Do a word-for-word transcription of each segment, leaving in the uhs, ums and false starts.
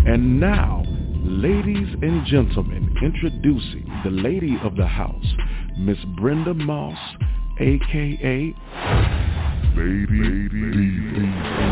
And now, ladies and gentlemen, introducing the lady of the house, Miss Brenda Moss, a k a. Lady, Lady Diva.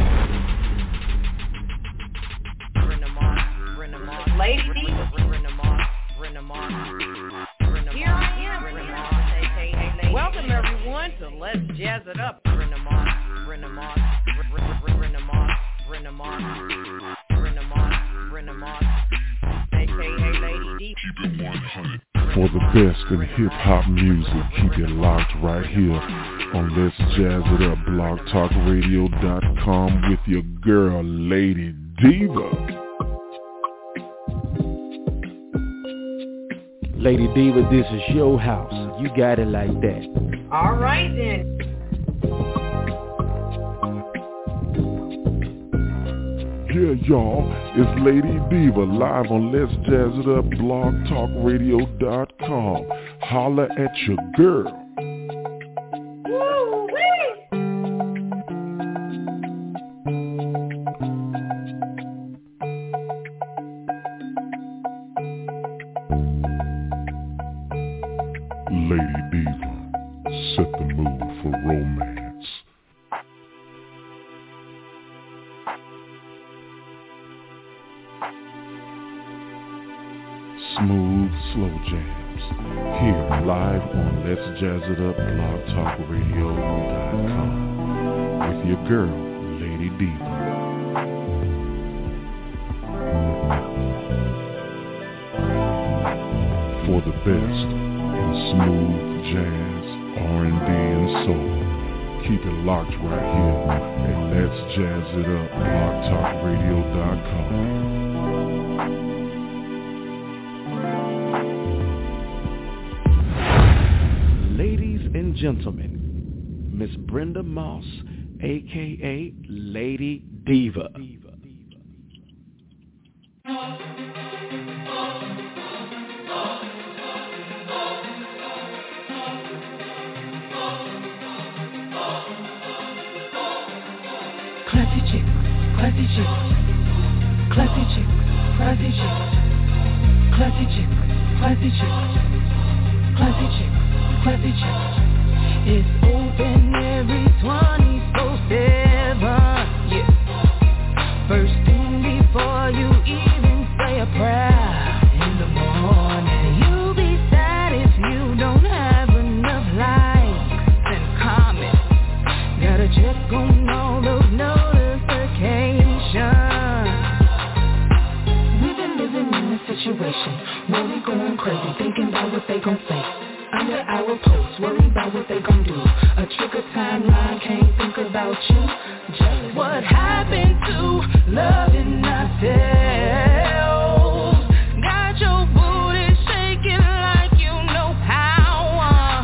Brenda Moss, Brenda Moss, Lady Diva, Brenda Moss, Brenda Moss. Here I am, Brenda Moss, a k a. Lady. Welcome everyone to Let's Jazz It Up. Brenda Moss, Brenda Moss, Brenda Moss, Brenda Moss, Brenda Moss, Brenda Moss, a k a. Lady Diva. Keep it one hundred. For the best in hip-hop music, keep it locked right here on Let's Jazz It Up, blog talk radio dot com with your girl, Lady Diva. Lady Diva, this is your house. You got it like that. All right then. Yeah, y'all, it's Lady Diva live on Let's Jazz It Up, blog talk radio dot com. Holla at your girl. Lady Diva, set the mood for romance. Smooth, slow jams. Here, live on Let's Jazz It Up, blog talk radio dot com. With your girl, Lady Diva. For the best in smooth jazz, R and B, and soul, keep it locked right here at Let's Jazz It Up, blog talk radio dot com. Gentlemen, Miss Brenda Moss, a k a. Lady Diva. Classy chicks, classy chicks, classy chicks, classy chicks, classy chicks, classy chicks, classy chicks, classy chicks. It's open every twenty-four seven, yeah. First thing before you even say a prayer in the morning. You'll be sad if you don't have enough likes and comments. Gotta check on all those notifications. We've been living in a situation where we going crazy, thinking about what they gon' say. Under our posts, worry about what they gon' do. A trigger timeline, can't think about you. Just what happened to loving ourselves? Got your booty shaking like you know how.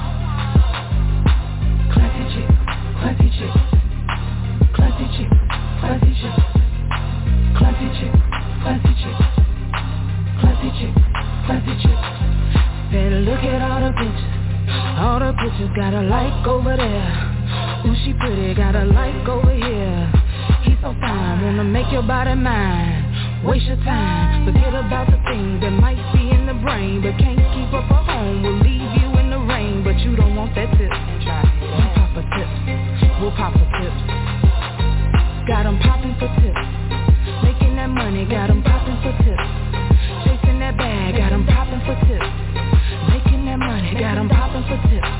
Classy chick, classy chick, classy chick, classy chick, classy chick, classy chick, classy chick, classy chick. Better look at all the pictures. All the pictures got a like over there. Ooh, she pretty, got a like over here. He's so fine, wanna make your body mine. Waste your time, forget about the things that might be in the brain, but can't keep up a home, will leave you in the rain. But you don't want that tip. We'll pop a tip, we'll pop a tip. Got 'em popping for tips. Making that money, got 'em popping for tips. Chasing that bag, got 'em popping for tips. Making that money, got 'em popping for tips.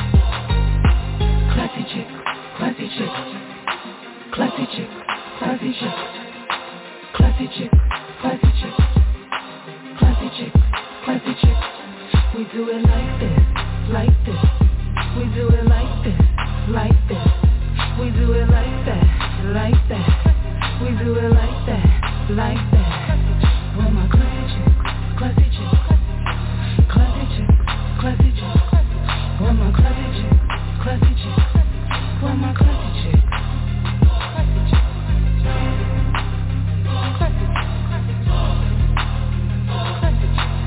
Classy chicks, classy chicks, classy chicks, classy chicks, classy chicks, classy chicks, classy chicks, classy chicks. We do it like this, like this. We do it like this, like this. We do it like that, like that. We do it like that, like that. Well, my classy chicks, classy chicks, classy chicks, classy chicks. Well, my classy chicks, classy chicks. Well, my classy chicks, classy chicks, classy chicks, classy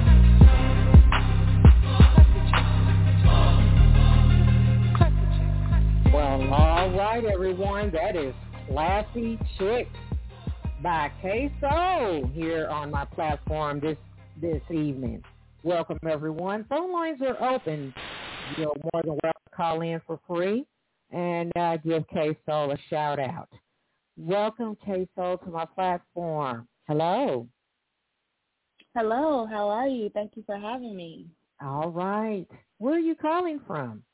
chicks, classy chicks. Well, all right, everyone. That is Classy Chicks by K-Soul here on my platform this this evening. Welcome, everyone. Phone lines are open. You're more than welcome to call in for free and uh, give K-Soul a shout-out. Welcome, K-Soul, to my platform. Hello. Hello. How are you? Thank you for having me. All right. Where are you calling from?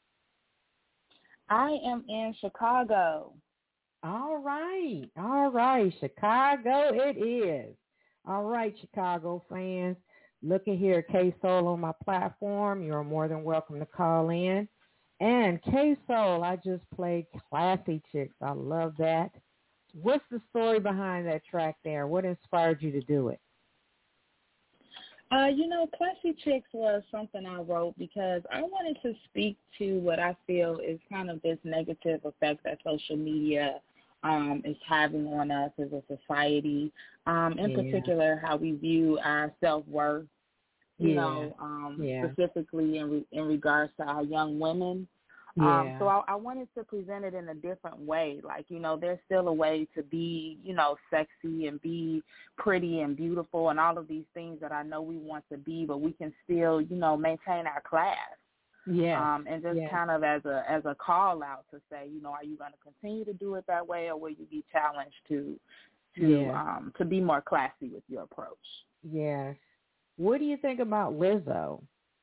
I am in Chicago. All right. All right. Chicago it is. All right, Chicago fans. Look at here, K-Soul on my platform. You're more than welcome to call in. And K-Soul, I just played Classy Chicks. I love that. What's the story behind that track there? What inspired you to do it? Uh, you know, Classy Chicks was something I wrote because I wanted to speak to what I feel is kind of this negative effect that social media um, is having on us as a society, um, in yeah. particular how we view our self-worth, you yeah. know, um, yeah. specifically in, re- in regards to our young women. Yeah. Um, so I, I wanted to present it in a different way. Like, you know, there's still a way to be, you know, sexy and be pretty and beautiful and all of these things that I know we want to be, but we can still, you know, maintain our class. Yeah. Um, and just yeah. kind of as a as a call out to say, you know, are you going to continue to do it that way, or will you be challenged to to yeah. um, to be more classy with your approach? Yes. What do you think about Lizzo?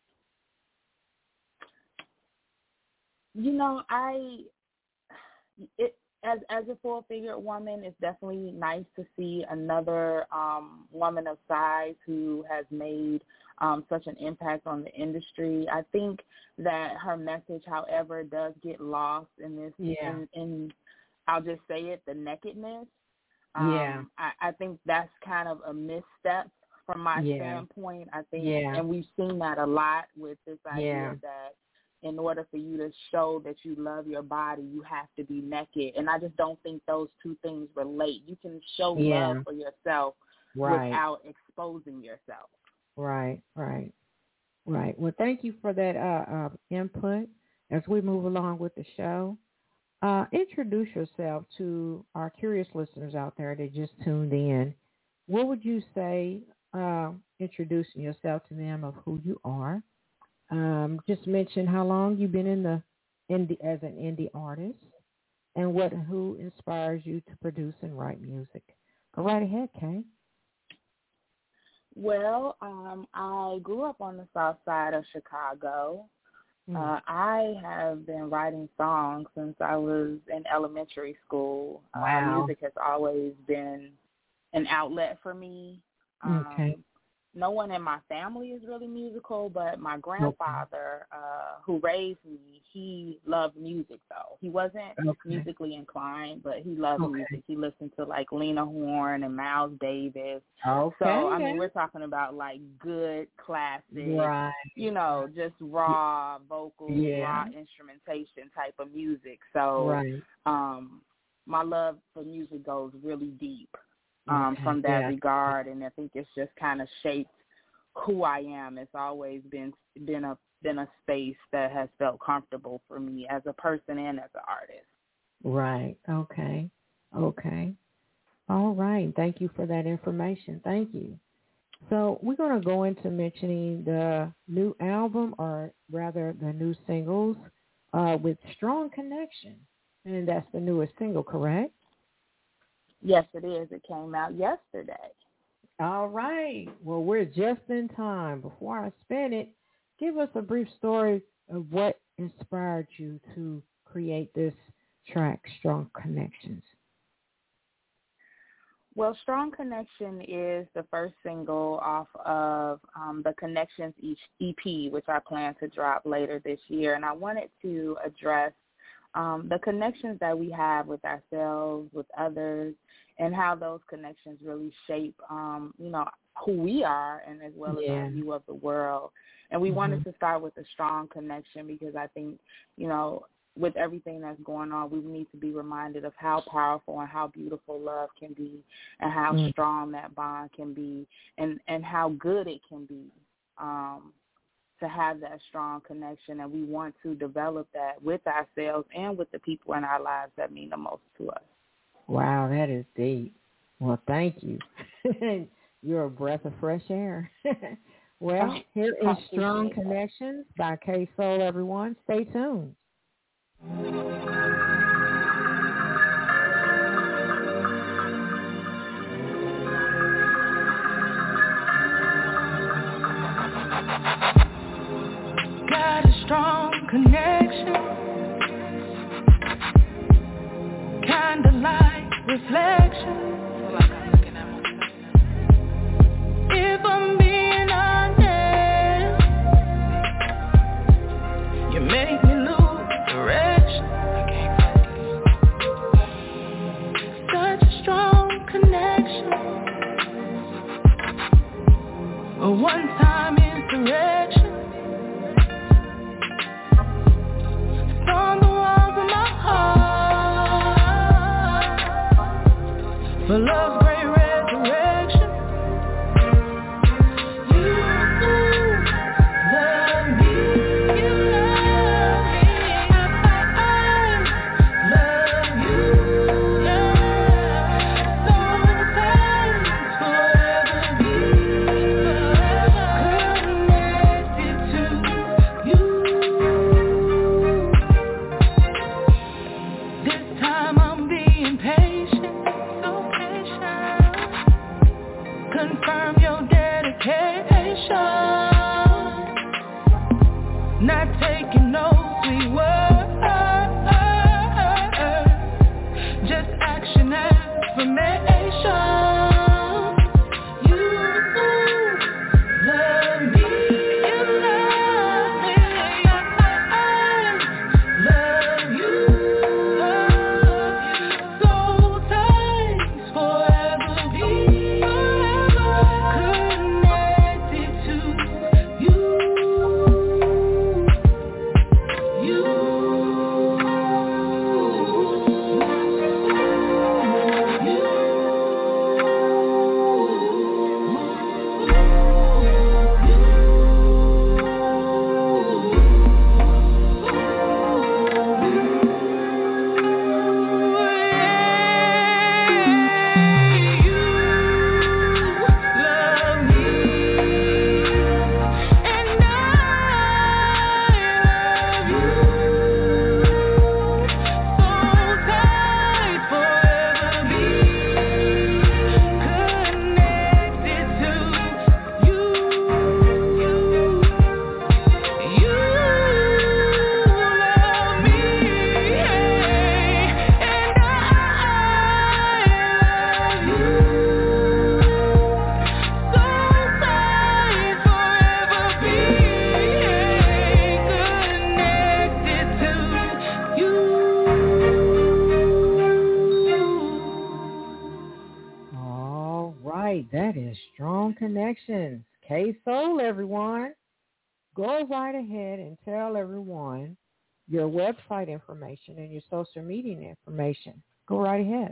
You know, I it as as a full figured woman, it's definitely nice to see another um, woman of size who has made um, such an impact on the industry. I think that her message, however, does get lost in this. Yeah. In, in I'll just say it, the nakedness. Um, yeah. I, I think that's kind of a misstep from my yeah. standpoint. I think, yeah. and we've seen that a lot with this idea yeah. that in order for you to show that you love your body, you have to be naked. And I just don't think those two things relate. You can show yeah. love for yourself right. without exposing yourself. Right, right, right. Well, thank you for that uh, uh, input as we move along with the show. Uh, introduce yourself to our curious listeners out there that just tuned in. What would you say, uh, introducing yourself to them of who you are? Um, just mention how long you've been in the indie as an indie artist, and what who inspires you to produce and write music. Go right ahead, Kay. Well, um, I grew up on the south side of Chicago. Mm. Uh, I have been writing songs since I was in elementary school. Wow. Uh, music has always been an outlet for me. Um, okay. No one in my family is really musical, but my grandfather, uh, who raised me, he loved music, though. He wasn't okay. musically inclined, but he loved okay. music. He listened to, like, Lena Horne and Miles Davis. Okay. So, I mean, we're talking about, like, good, classic, right. you know, just raw vocal, yeah. raw instrumentation type of music. So right. um, my love for music goes really deep. Um, okay. from that yeah. regard, and I think it's just kind of shaped who I am. It's always been been a been a space that has felt comfortable for me as a person and as an artist. Right. Okay. Okay. All right. Thank you for that information. Thank you. So we're going to go into mentioning the new album, or rather the new singles, uh, with Strong Connection, and that's the newest single, correct? Yes, it is. It came out yesterday. All right. Well, we're just in time. Before I spin it, give us a brief story of what inspired you to create this track, Strong Connections. Well, Strong Connection is the first single off of um, the Connections E P, which I plan to drop later this year. And I wanted to address Um, the connections that we have with ourselves, with others, and how those connections really shape, um, you know, who we are, and as well yeah. as our view of the world. And we mm-hmm. wanted to start with a strong connection because I think, you know, with everything that's going on, we need to be reminded of how powerful and how beautiful love can be, and how mm-hmm. strong that bond can be, and, and how good it can be. Um, to have that strong connection, and we want to develop that with ourselves and with the people in our lives that mean the most to us. Wow, that is deep. Well, thank you. You're a breath of fresh air. Well, here is Strong Connections by K-Soul, everyone. Stay tuned. Got a strong connection, kinda like reflection. Feel like I'm looking at myself. If I'm being honest, you make me lose direction. I can't focus. Such a strong connection, a one-time insurrection. On the walls of my heart, for love's great resurrection. You love me, you love me, I, I, I love you, yeah. So thanks forever be connected to you. This time I'm being patient, so patient. Confirm your dedication. Not taking no sweet words, just action affirmation. You love me, you love me, I, I love you, love you. So thanks forever be connected to you, you. All right, that is Strong Connections. K-Soul, everyone. Go right ahead and tell everyone your website information and your social media information. Go right ahead.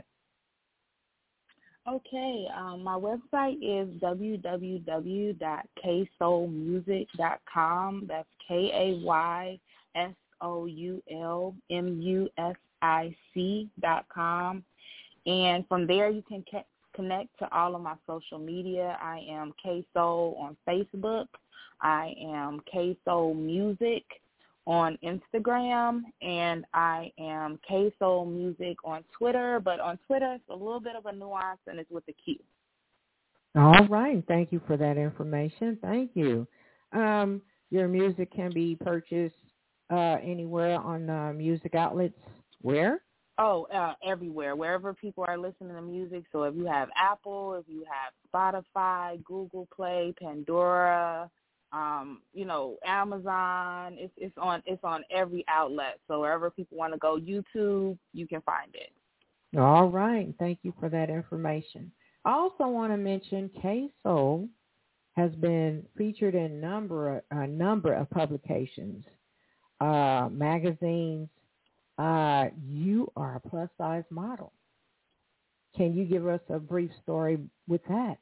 Okay, um, my website is w w w dot k soul music dot com. That's K A Y S O U L M U S I C dot com. And from there you can ca- connect to all of my social media. I am K-Soul on Facebook. I am K-Soul Music on Instagram, and I am K-Soul Music on Twitter. But on Twitter, it's a little bit of a nuance, and it's with the Q. All right. Thank you for that information. Thank you. Um, your music can be purchased uh, anywhere on uh, music outlets. Where? Oh, uh, everywhere, wherever people are listening to music. So if you have Apple, if you have Spotify, Google Play, Pandora, um, you know, Amazon, it's it's on it's on every outlet. So wherever people want to go, YouTube, you can find it. All right. Thank you for that information. I also want to mention K-Soul has been featured in number a number of publications, uh, magazines. Uh, you are a plus-size model. Can you give us a brief story with that?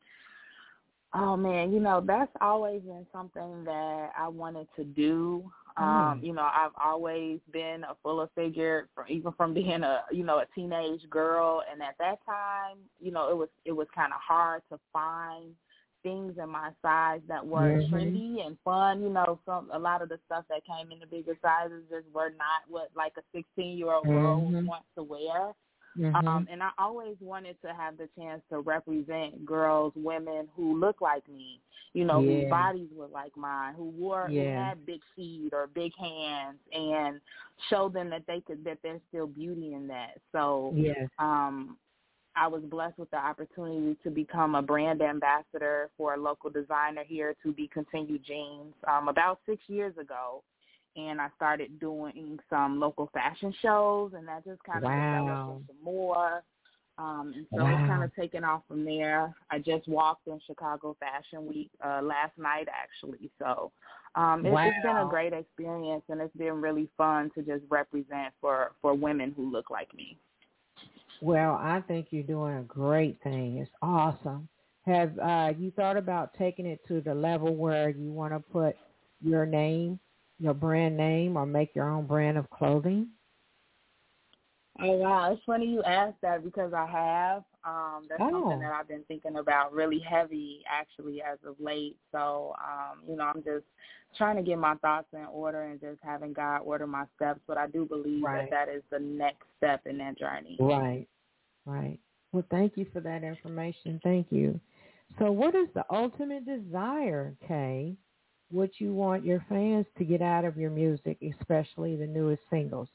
Oh, man, you know, that's always been something that I wanted to do. Um, you know, I've always been a fuller figure, from, even from being a, you know, a teenage girl. And at that time, you know, it was it was kind of hard to find things in my size that were mm-hmm. trendy and fun. You know, some a lot of the stuff that came in the bigger sizes just were not what like a sixteen-year-old girl mm-hmm. would want to wear. Mm-hmm. Um, and I always wanted to have the chance to represent girls, women who look like me, you know, yeah. whose bodies were like mine, who wore, yeah. who had big feet or big hands, and show them that they could, that there's still beauty in that. So, yes. um, I was blessed with the opportunity to become a brand ambassador for a local designer here, To Be Continued Jeans, um, about six years ago. And I started doing some local fashion shows, and that just kind of wow. developed into more. Um, and so wow. it's kind of taken off from there. I just walked in Chicago Fashion Week uh, last night, actually. So um, it, wow. it's been a great experience, and it's been really fun to just represent for, for women who look like me. Well, I think you're doing a great thing. It's awesome. Have uh, you thought about taking it to the level where you want to put your name, your brand name, or make your own brand of clothing? Oh, wow. It's funny you asked that because I have. Um, that's oh. something that I've been thinking about really heavy, actually, as of late. So, um, you know, I'm just trying to get my thoughts in order and just having God order my steps. But I do believe right. that that is the next step in that journey. Right, right. Well, thank you for that information. Thank you. So what is the ultimate desire, Kay, what you want your fans to get out of your music, especially the newest singles?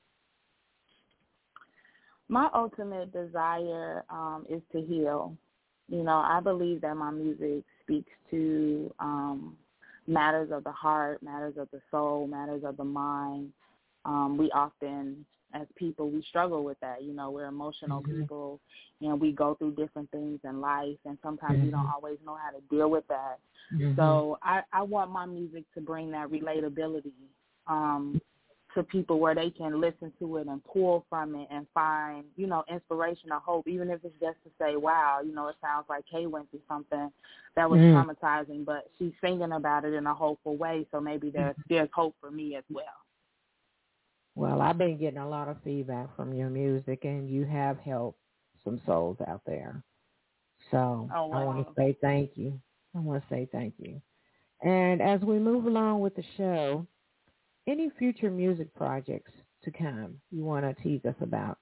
My ultimate desire um, is to heal. You know, I believe that my music speaks to um, matters of the heart, matters of the soul, matters of the mind. Um, we often, as people, we struggle with that. You know, we're emotional mm-hmm. people, and we go through different things in life, and sometimes mm-hmm. we don't always know how to deal with that. Mm-hmm. So I, I want my music to bring that relatability um, to people where they can listen to it and pull from it and find, you know, inspiration or hope, even if it's just to say, wow, you know, it sounds like Kay went through something that was mm. traumatizing, but she's singing about it in a hopeful way, so maybe there's, there's hope for me as well. Well, I've been getting a lot of feedback from your music, and you have helped some souls out there. So oh, wow. I want to say thank you. I want to say thank you. And as we move along with the show, any future music projects to come you want to tease us about?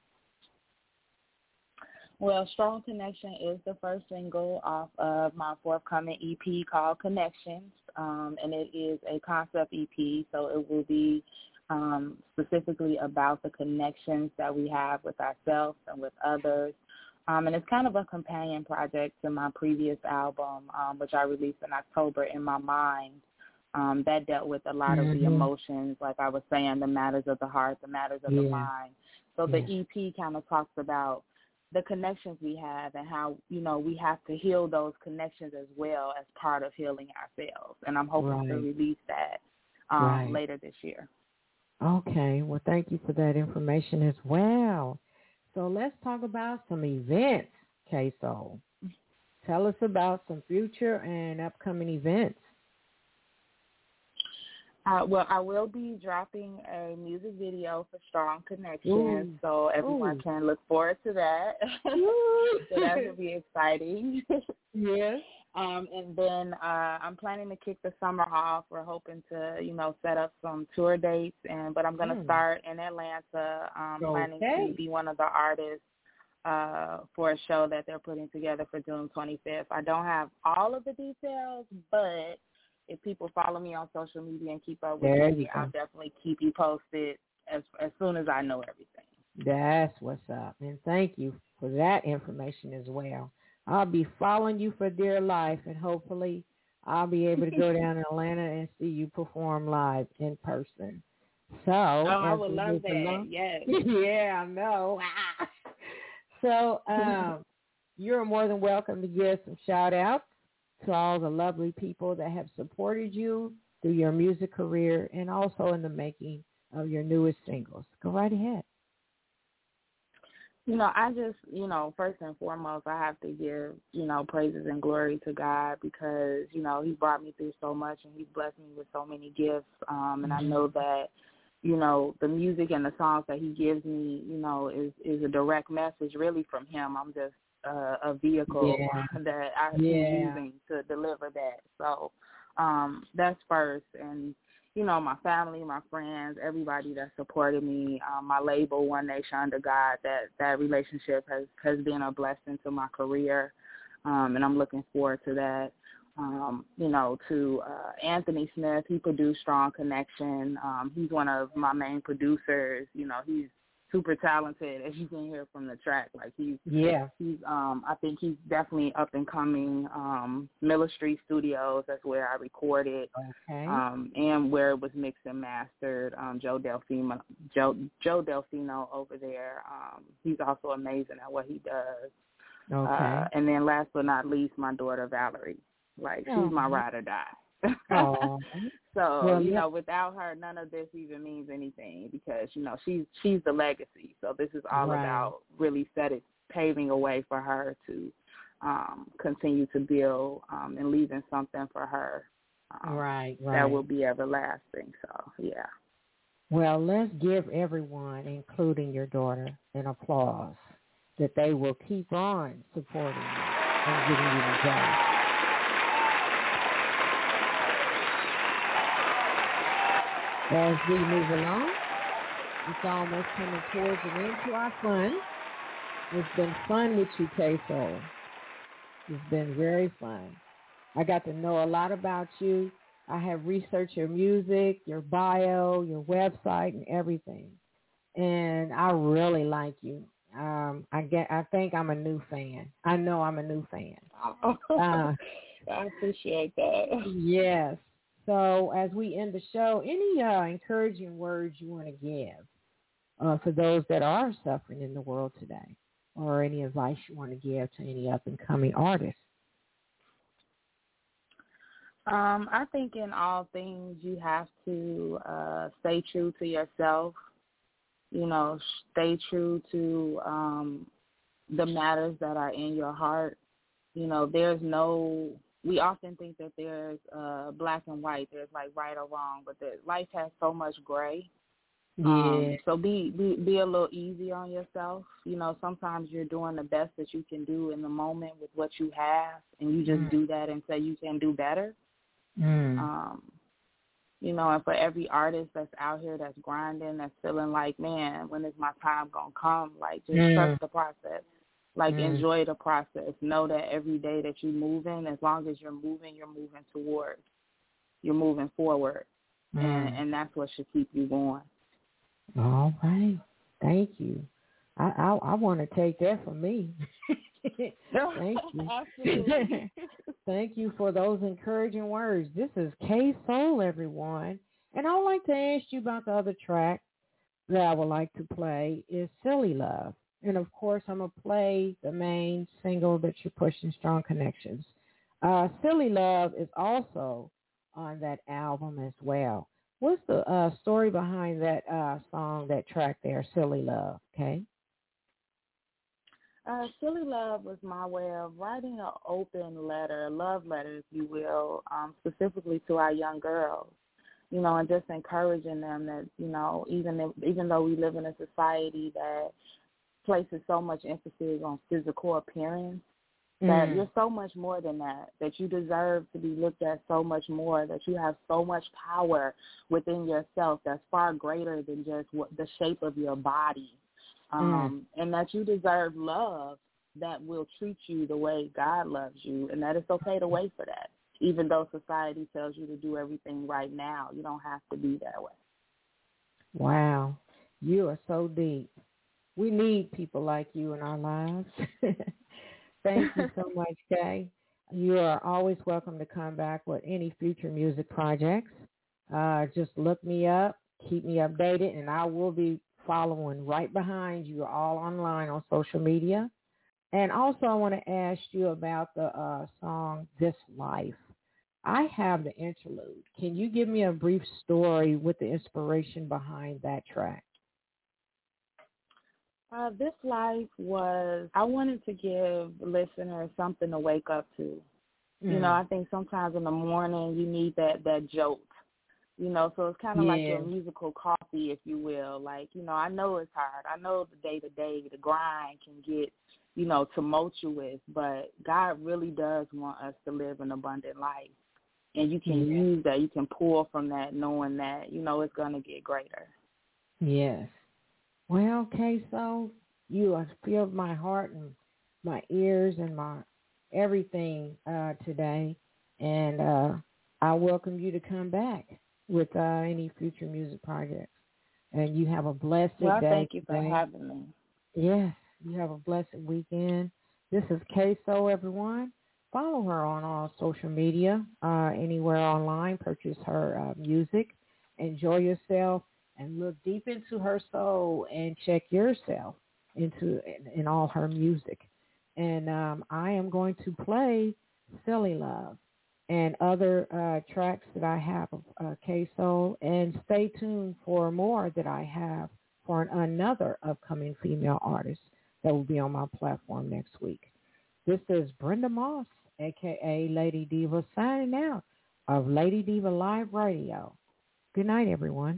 Well, Strong Connection is the first single off of my forthcoming E P called Connections, um, and it is a concept E P, so it will be um, specifically about the connections that we have with ourselves and with others. Um, and it's kind of a companion project to my previous album, um, which I released in October, In My Mind. Um, that dealt with a lot mm-hmm. of the emotions, like I was saying, the matters of the heart, the matters of yeah. the mind. So yeah. the E P kind of talks about the connections we have and how, you know, we have to heal those connections as well as part of healing ourselves. And I'm hoping right. to release that um, right. later this year. Okay. Well, thank you for that information as well. So let's talk about some events, K-Soul. Tell us about some future and upcoming events. Uh, well, I will be dropping a music video for Strong Connections, Ooh. so everyone Ooh. can look forward to that. So that will be exciting. Yes. Um, and then uh, I'm planning to kick the summer off. We're hoping to, you know, set up some tour dates, and but I'm going to mm. start in Atlanta. Um, okay. Planning to be one of the artists uh, for a show that they're putting together for June twenty-fifth. I don't have all of the details, but if people follow me on social media and keep up with there me, I'll definitely keep you posted as as soon as I know everything. That's what's up. And thank you for that information as well. I'll be following you for dear life, and hopefully I'll be able to go down to Atlanta and see you perform live in person. So, oh, I would love that. Along, yes. Yeah, I know. So um, you're more than welcome to give some shout-outs to all the lovely people that have supported you through your music career and also in the making of your newest singles. Go right ahead. You know, I just, you know, first and foremost, I have to give, you know, praises and glory to God because, you know, he brought me through so much and he's blessed me with so many gifts. Um, and mm-hmm. I know that, you know, the music and the songs that he gives me, you know, is, is a direct message really from him. I'm just uh, a vehicle yeah. that I'm yeah. using to deliver that. So um, that's first. And, you know, my family, my friends, everybody that supported me, um, my label, One Nation Under God, that, that relationship has, has been a blessing to my career, um, and I'm looking forward to that. Um, you know, to uh, Anthony Smith, he produced Strong Connection. Um, he's one of my main producers. You know, he's super talented, as you can hear from the track. Like he's, yeah, he's. Um, I think he's definitely up and coming. Um, Miller Street Studios, that's where I recorded, okay. um, and where it was mixed and mastered. Um, Joe Delfino, Joe Joe Delfino over there. Um, he's also amazing at what he does. Okay. Uh, and then last but not least, my daughter Valerie. Like oh. she's my ride or die. Oh. So, well, you know, without her, none of this even means anything because, you know, she's she's the legacy. So this is all right. about really set it, paving a way for her to um, continue to build um, and leaving something for her um, right, right. that will be everlasting. So, yeah. Well, let's give everyone, including your daughter, an applause that they will keep on supporting you and giving you the job. As we move along, it's almost coming towards an end to our fun. It's been fun with you, K-Soul. It's been very fun. I got to know a lot about you. I have researched your music, your bio, your website, and everything. And I really like you. Um, I get. I think I'm a new fan. I know I'm a new fan. Oh, uh, I appreciate that. Yes. So as we end the show, any uh, encouraging words you want to give uh, for those that are suffering in the world today, or any advice you want to give to any up-and-coming artists? Um, I think in all things you have to uh, stay true to yourself, you know, stay true to um, the matters that are in your heart. You know, there's no... We often think that there's uh, black and white, there's like right or wrong, but the, life has so much gray. Yeah. Um, so be, be be a little easy on yourself. You know, sometimes you're doing the best that you can do in the moment with what you have, and you just mm. do that and say you can do better. Mm. Um, you know, and for every artist that's out here that's grinding, that's feeling like, man, when is my time going to come? Like, just mm. trust the process. Like, mm. enjoy the process. Know that every day that you're moving, as long as you're moving, you're moving towards. You're moving forward. Mm. And, and that's what should keep you going. All right. Thank you. I I, I want to take that from me. Thank you. Thank you for those encouraging words. This is K-Soul, everyone. And I would like to ask you about the other track that I would like to play is Silly Love. And, of course, I'm going to play the main single that you're pushing, Strong Connections. Uh, Silly Love is also on that album as well. What's the uh, story behind that uh, song, that track there, Silly Love, okay? Uh, Silly Love was my way of writing an open letter, a love letter, if you will, um, specifically to our young girls, you know, and just encouraging them that, you know, even if, even though we live in a society that places so much emphasis on physical appearance, that mm. you're so much more than that, that you deserve to be looked at so much more, that you have so much power within yourself that's far greater than just what the shape of your body, um, mm. and that you deserve love that will treat you the way God loves you, and that it's okay to wait for that. Even though society tells you to do everything right now, you don't have to be that way. Wow. You are so deep. We need people like you in our lives. Thank you so much, Kay. You are always welcome to come back with any future music projects. Uh, just look me up, keep me updated, and I will be following right behind you all online on social media. And also I want to ask you about the uh, song This Life. I have the interlude. Can you give me a brief story with the inspiration behind that track? Uh, this life was, I wanted to give listeners something to wake up to. Mm. You know, I think sometimes in the morning you need that, that jolt, you know, so it's kind of yeah. like your musical coffee, if you will. Like, you know, I know it's hard. I know the day-to-day, the grind can get, you know, tumultuous, but God really does want us to live an abundant life. And you can yeah. use that. You can pull from that knowing that, you know, it's going to get greater. Yes. Well, K-So, you have filled my heart and my ears and my everything uh, today, and uh, I welcome you to come back with uh, any future music projects. And you have a blessed well, day. Well, thank you for today. having me. Yes, you have a blessed weekend. This is K-So, everyone. Follow her on all social media, uh, anywhere online. Purchase her uh, music. Enjoy yourself. And look deep into her soul and check yourself into in, in all her music. And um, I am going to play Silly Love and other uh, tracks that I have of uh, K-So. And stay tuned for more that I have for an, another upcoming female artist that will be on my platform next week. This is Brenda Moss, a k a. Lady Diva, signing out of Lady Diva Live Radio. Good night, everyone.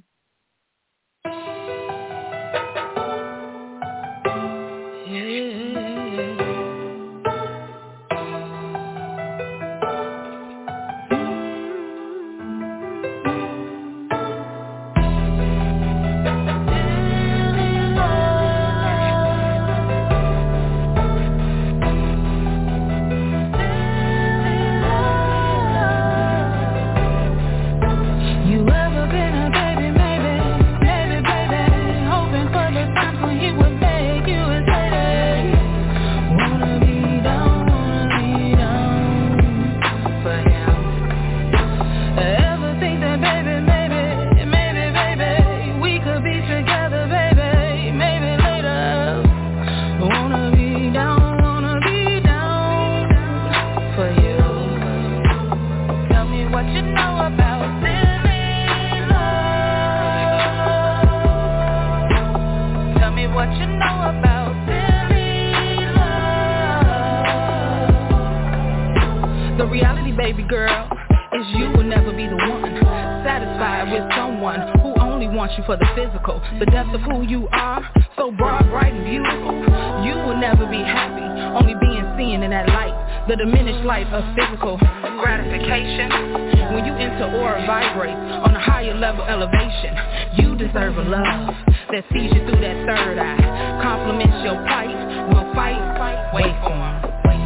For the physical, the depth of who you are, so broad, bright, and beautiful. You will never be happy, only being seen in that light, the diminished light of physical gratification. When you enter or vibrate on a higher level elevation, you deserve a love that sees you through that third eye, compliments your plight, will fight, wait for him.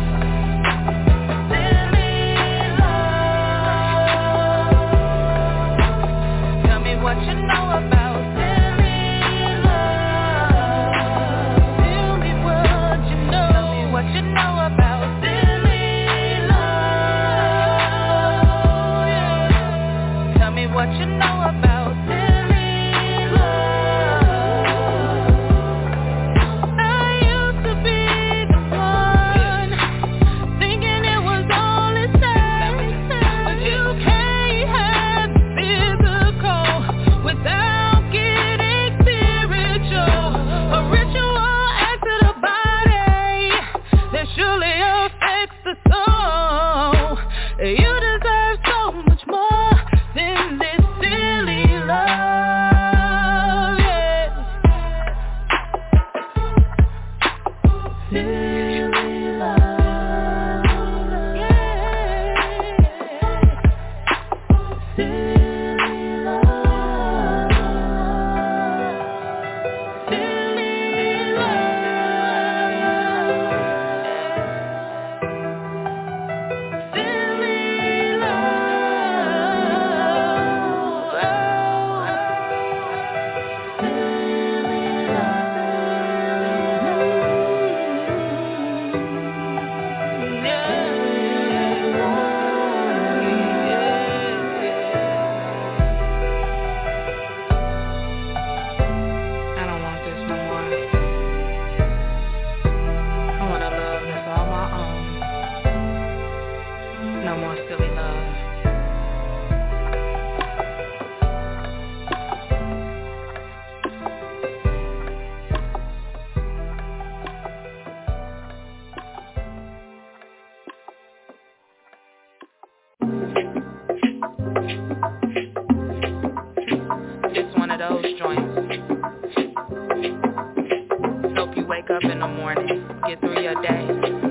What you know about silly love? Tell me what you know. Tell me what you know about silly love. Yeah. Tell me what you know about silly love. I used to be the one thinking it was all it takes, but you can't have the physical without getting spiritual. A ritual acts to the body that surely affects the soul. You deserve so much more than this silly love, yeah. Silly love, yeah. Silly It's one of those joints. Help you wake up in the morning, get through your day.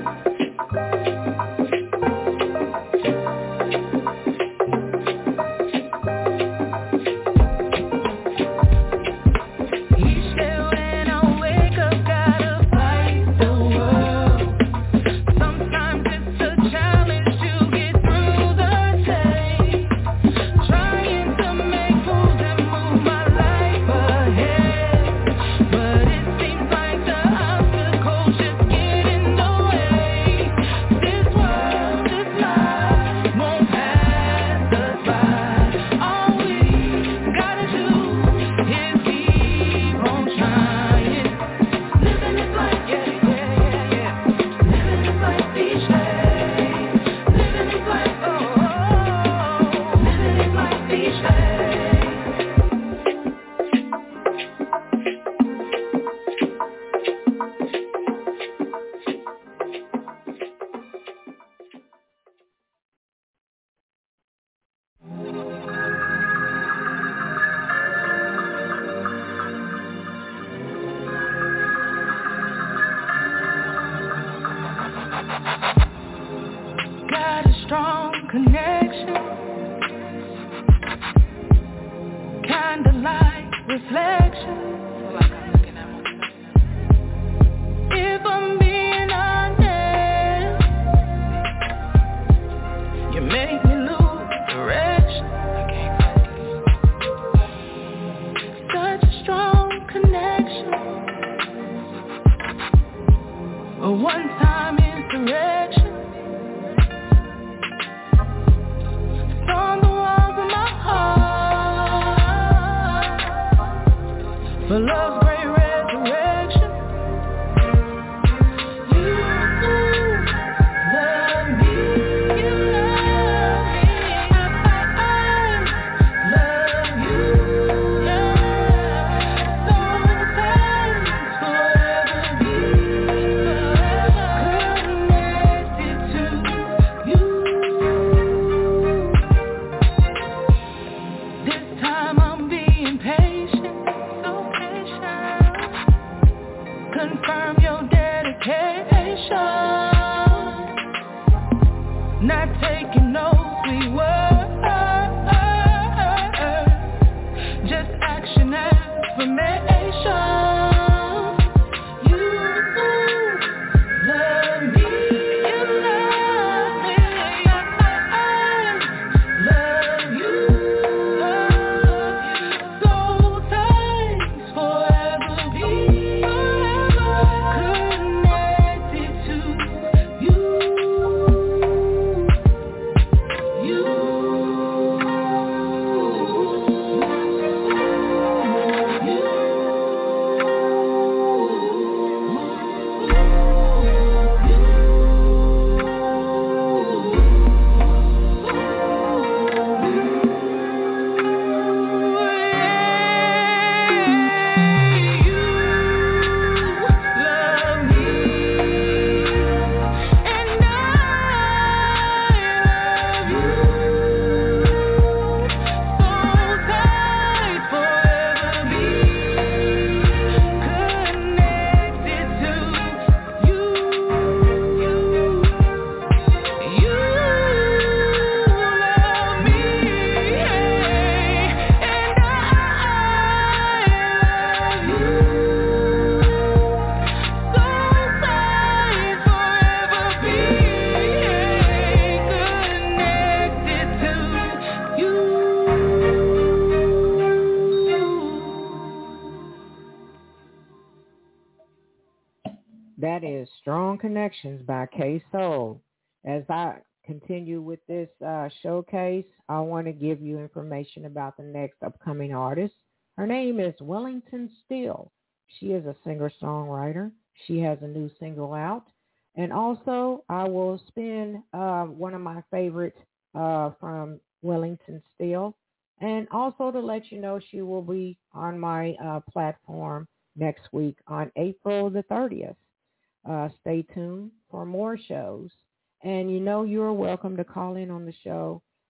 That is Strong Connections by K-Soul. As I continue with this uh, showcase, I want to give you information about the next upcoming artist. Her name is Wellington Steele. She is a singer-songwriter. She has a new single out. And also, I will spin uh, one of my favorites uh, from Wellington Steele. And also to let you know, she will be on my uh, platform next week on April the thirtieth. Uh, stay tuned for more shows. And you know you're welcome to call in on the show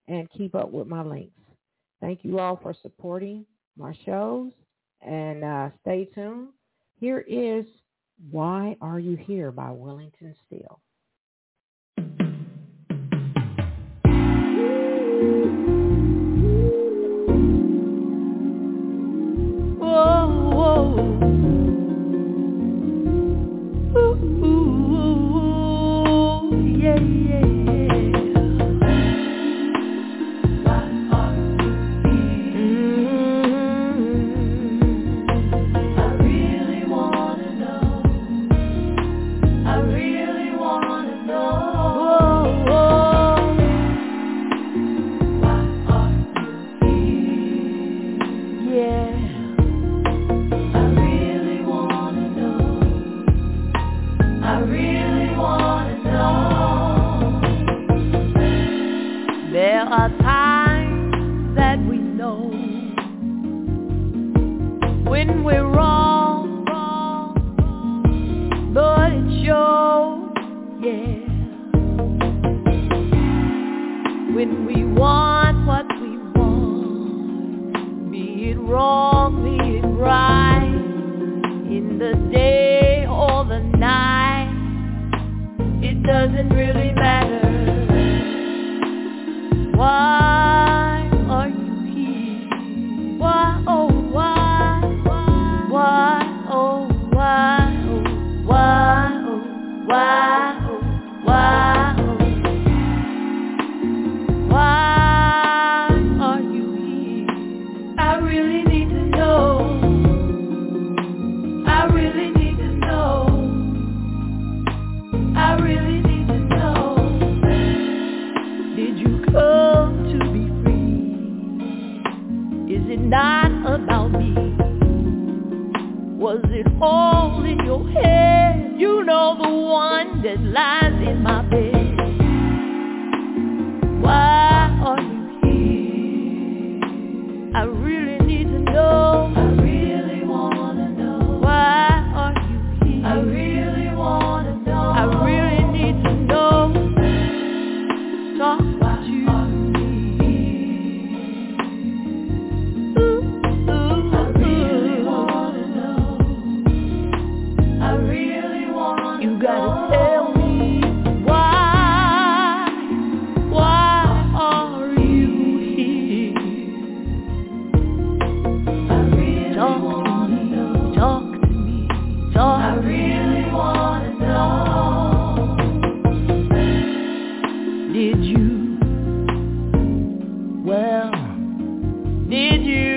and keep up with my links. Thank you all for supporting my shows, and uh, stay tuned. Here is Why Are You Here by Wellington Steele. Whoa, whoa. Ooh, ooh, yeah, yeah, yeah. Why are you here? Mm-hmm. I really wanna know. I really wanna know. Whoa, whoa. Why are you here? Yeah. I really wanna know. There are times that we know when we're wrong, wrong, but it shows, yeah. When we want what we want, be it wrong, be it right, in the day or the night, it doesn't really matter. Why are you here? Why, oh, why, why, oh, why, oh, why, oh, why, oh, why, oh, why are you here? I really need to know. I really need to know. I really need to know. Did you come to be free? Is it not about me? Was it all in your head? You know, the one that lies in my bed. Why are you here? I really need to know. I really wanna know. Why are you here? I really wanna know. I really need to know. Talk to me. Ooh, ooh, I really wanna know. I really wanna You gotta know. Tell me why. Why are you here? I really Talk wanna know. Talk to me. Talk I really wanna know. Did you? Well, did you?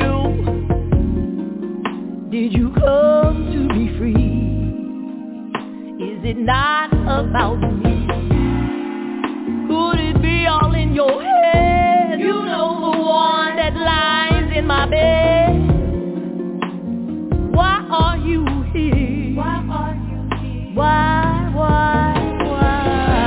Did you come to be free? Is it not about me? Could it be all in your head? You know, the one that lies in my bed. Why are you here? Why are you here? Why, why, why?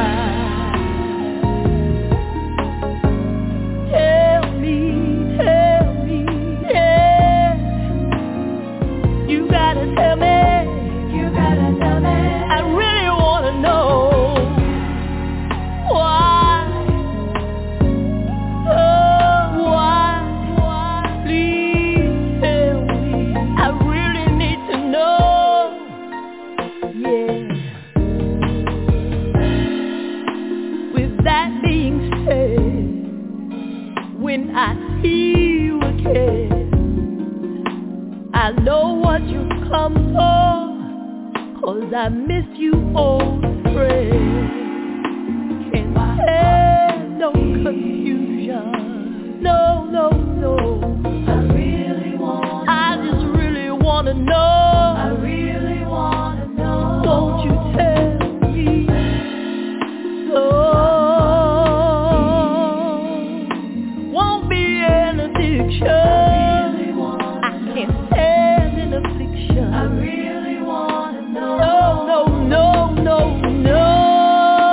Tell me, tell me, yeah. You gotta tell me. You gotta tell me. I really wanna know. Why? Oh, why? Why? Please tell me. I really need to know. Yeah. With that being said, when I see you again, I know what you come for, 'cause I miss you, old friend. Can't stand no confusion. No, no, no. I really want I just really wanna know. I really wanna know. Won't you tell me? So won't be an addiction. I really wanna I can't stand an affliction. I really wanna know. No, no, no, no, no.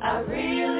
I really